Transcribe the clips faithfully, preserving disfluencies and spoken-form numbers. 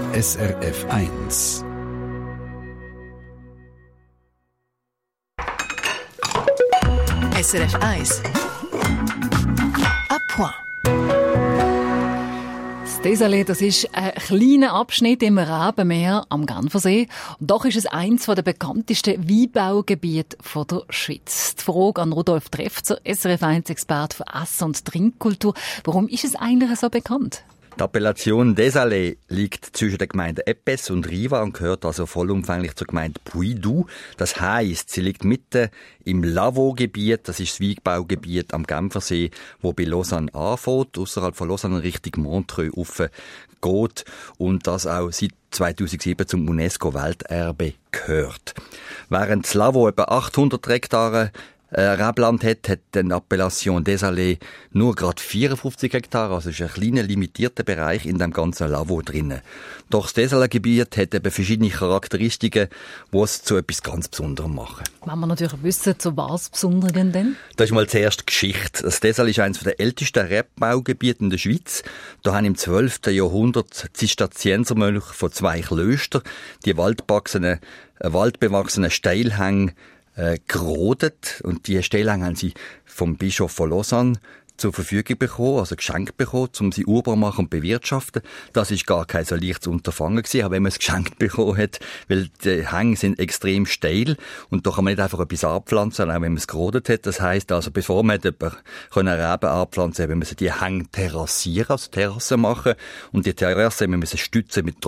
S R F eins. S R F eins. A point. Das Désalé, das ist ein kleiner Abschnitt im Rabenmeer am Genfersee. Und doch ist es eines der bekanntesten Weinbaugebiete der Schweiz. Die Frage an Rudolf Trefzer, S R F eins-Experte für Essen- und Trinkkultur. Warum ist es eigentlich so bekannt? Die Appellation Désalé liegt zwischen den Gemeinden Epes und Riva und gehört also vollumfänglich zur Gemeinde Puydou. Das heisst, sie liegt mitten im Lavaux-Gebiet, das ist das Weinbaugebiet am Genfersee, wo bei Lausanne anfängt, ausserhalb von Lausanne Richtung Montreux rauf geht und das auch seit zweitausendsieben zum UNESCO-Welterbe gehört. Während das Lavaux etwa achthundert Hektare Äh, Rebland hat, hat die Appellation Désalé nur gerade vierundfünfzig Hektar, also ist ein kleiner, limitierter Bereich in dem ganzen Lavaux drinnen. Doch das Désalé-Gebiet hat eben verschiedene Charakteristiken, die es zu etwas ganz Besonderem machen. Wenn wir natürlich wissen, zu was Besonderem denn? Das ist mal zuerst Geschichte. Das Désalé ist eines der ältesten Rebbaugebiete in der Schweiz. Da haben im zwölften Jahrhundert Zisterziensermönche von zwei Klöstern die waldbewachsenen, äh, waldbewachsenen Steilhänge Äh, gerodet und die Steilhänge haben sie vom Bischof von Lausanne zur Verfügung bekommen, also geschenkt bekommen, um sie urbar machen und bewirtschaften. Das ist gar kein so leichtes Unterfangen gewesen, auch wenn man es geschenkt bekommen hat, weil die Hänge sind extrem steil und da kann man nicht einfach etwas anpflanzen, auch wenn man es gerodet hat. Das heisst also, bevor man Reben anpflanzen kann, müssen die Hänge terrassieren, also Terrassen machen und die Terrassen müssen stützen mit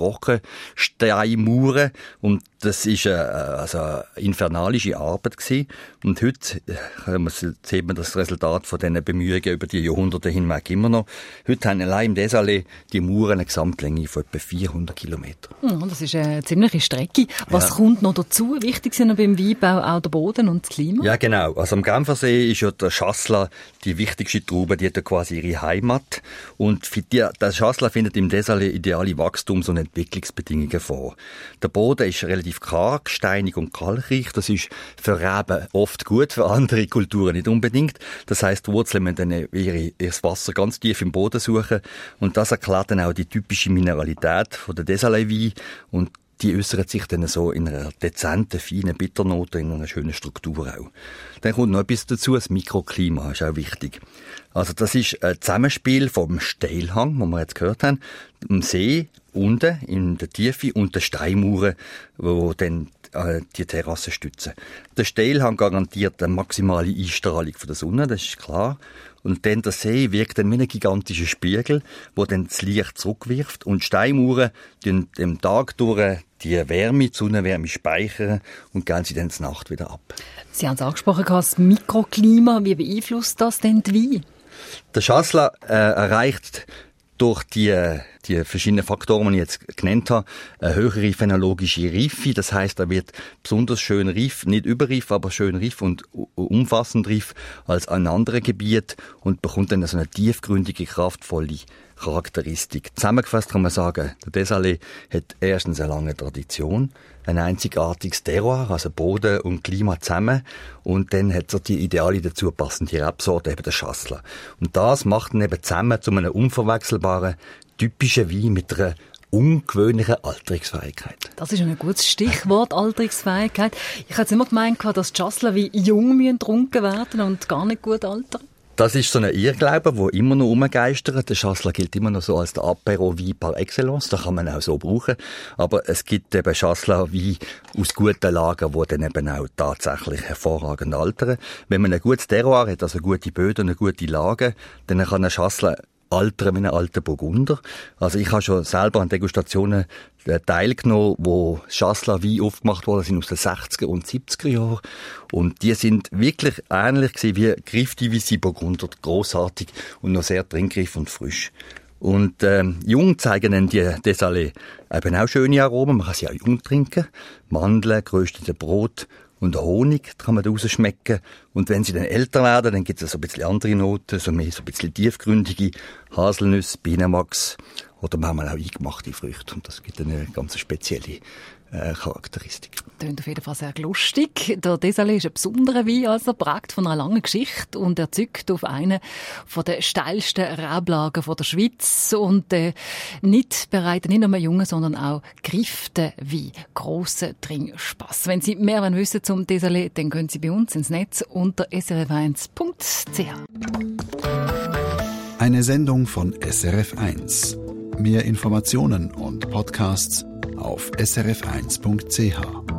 Trockensteinmauern und das ist eine, also eine infernalische Arbeit gewesen. Und heute sieht man das Resultat von diesen Bemühungen über die Jahrhunderte hinweg immer noch. Heute haben allein im Désalé die Mauern eine Gesamtlänge von etwa vierhundert Kilometern. Ja, das ist eine ziemliche Strecke. Was ja. kommt noch dazu? Wichtig sind beim Weinbau auch der Boden und das Klima? Ja, genau. Also am Genfersee ist ja der Chasselas die wichtigste Traube, die hat ja quasi ihre Heimat. Und für die, der Chasselas findet im Désalé ideale Wachstums- und Entwicklungsbedingungen vor. Der Boden ist relativ karg, steinig und kalkreich. Das ist für Reben oft gut, für andere Kulturen nicht unbedingt. Das heisst, die Wurzeln müssen dann ihre, ihr Wasser ganz tief im Boden suchen. Und das erklärt dann auch die typische Mineralität von der Désalé-Wein. Und die äußert sich dann so in einer dezenten, feinen Bitternote, in einer schönen Struktur auch. Dann kommt noch etwas dazu, das Mikroklima ist auch wichtig. Also das ist ein Zusammenspiel vom Steilhang, den wir jetzt gehört haben, im See, unten in der Tiefe und der Steinmauern, wo dann äh, die Terrasse stützen. Der Steilhang garantiert eine maximale Einstrahlung von der Sonne, das ist klar. Und dann der See wirkt dann wie ein gigantischer Spiegel, wo dann das Licht zurückwirft. Und die Steinmauern tun am Tag durch die Wärme, die Sonnenwärme speichern und geben sie dann zur Nacht wieder ab. Sie haben es angesprochen, das Mikroklima. Wie beeinflusst das denn die Weine? Der Chasselas äh, erreicht durch die, die verschiedenen Faktoren, die ich jetzt genannt habe, eine höhere phänologische Reife. Das heisst, er wird besonders schön reif, nicht überreif, aber schön reif und umfassend reif als an anderen Gebieten und bekommt dann so eine tiefgründige, kraftvolle Charakteristik. Zusammengefasst kann man sagen, der Désalé hat erstens eine lange Tradition, ein einzigartiges Terroir, also Boden und Klima zusammen. Und dann hat er die ideale dazu passende Rebsorte, eben der Chasselas. Und das macht ihn eben zusammen zu einem unverwechselbaren, typischen Wein mit einer ungewöhnlichen Alterungsfähigkeit. Das ist ein gutes Stichwort, Alterungsfähigkeit. Ich habe immer gemeint, dass Chasselas wie jung getrunken werden und gar nicht gut altern. Das ist so ein Irrglaube, der immer noch rumgeistert. Der Chasselas gilt immer noch so als der Apéro-Wein par excellence. Das kann man auch so brauchen. Aber es gibt eben Chasselas-Wein aus guten Lagen, die dann eben auch tatsächlich hervorragend altern. Wenn man ein gutes Terroir hat, also gute Böden, eine gute Lage, dann kann ein Chasselas altern wie ein alter Burgunder. Also ich habe schon selber an Degustationen teilgenommen, wo Chasselas-Wein aufgemacht worden sind aus den sechziger und siebziger Jahren. Und die sind wirklich ähnlich gewesen wie Griffdivisie Burgunder, grossartig und noch sehr trinkreif und frisch. Und ähm, jung zeigen dann die Désalé eben auch schöne Aromen. Man kann sie auch jung trinken. Mandeln, geröstete Brot und Honig kann man da rausschmecken. Und wenn sie dann älter werden, dann gibt es so ein bisschen andere Noten, so mehr so ein bisschen tiefgründige Haselnüsse, Bienenwachs oder manchmal auch eingemachte Früchte. Und das gibt eine ganz spezielle äh, Charakteristik. Klingt auf jeden Fall sehr lustig. Der Désalé ist ein besonderer Wein, also prägt von einer langen Geschichte und er zückt auf einen von den steilsten Reblagen der Schweiz und äh, nicht bereitet nicht nur jungen, sondern auch gereiften Wein. Grosser Trinkspass. Wenn Sie mehr wissen zum Désalé, dann gehen Sie bei uns ins Netz unter s r f eins punkt c h. Eine Sendung von S R F eins. Mehr Informationen und Podcasts auf s r f eins punkt c h.